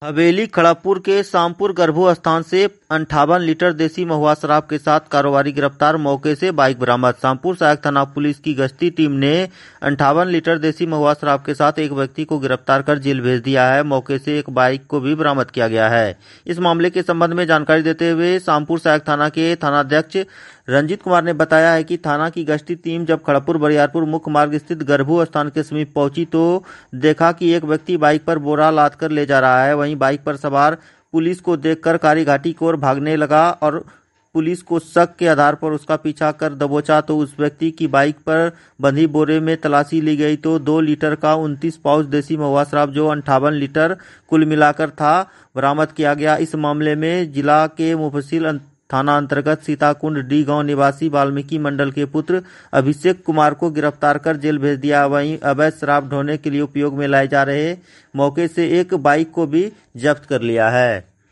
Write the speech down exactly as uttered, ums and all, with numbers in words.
हवेली खड़गपुर के शामपुर गर्भू स्थान से अंठावन लीटर देसी महुआ शराब के साथ कारोबारी गिरफ्तार। मौके से बाइक बरामद। शामपुर सहायक थाना पुलिस की गश्ती टीम ने अंठावन लीटर देसी महुआ शराब के साथ एक व्यक्ति को गिरफ्तार कर जेल भेज दिया है। मौके से एक बाइक को भी बरामद किया गया है। इस मामले के संबंध में जानकारी देते हुए शामपुर सहायक थाना के थानाध्यक्ष रंजीत कुमार ने बताया है कि थाना की गश्ती टीम जब खड़गपुर बरियारपुर मुख्य मार्ग स्थित गर्भू स्थान के समीप पहुंची तो देखा कि एक व्यक्ति बाइक पर बोरा लाद कर ले जा रहा है। वहीं बाइक पर सवार पुलिस को देखकर कारीघाटी की ओर भागने लगा और पुलिस को शक के आधार पर उसका पीछा कर दबोचा तो उस व्यक्ति की बाइक पर बंधी बोरे में तलाशी ली गई तो दो लीटर का उनतीस पाउच देसी महुआ शराब जो अंठावन लीटर कुल मिलाकर था बरामद किया गया। इस मामले में जिला के मुफस्सिल थाना अंतर्गत सीताकुंड डी गांव निवासी वाल्मीकि मंडल के पुत्र अभिषेक कुमार को गिरफ्तार कर जेल भेज दिया। वहीं अवैध शराब ढोने के लिए उपयोग में लाए जा रहे मौके से एक बाइक को भी जब्त कर लिया है।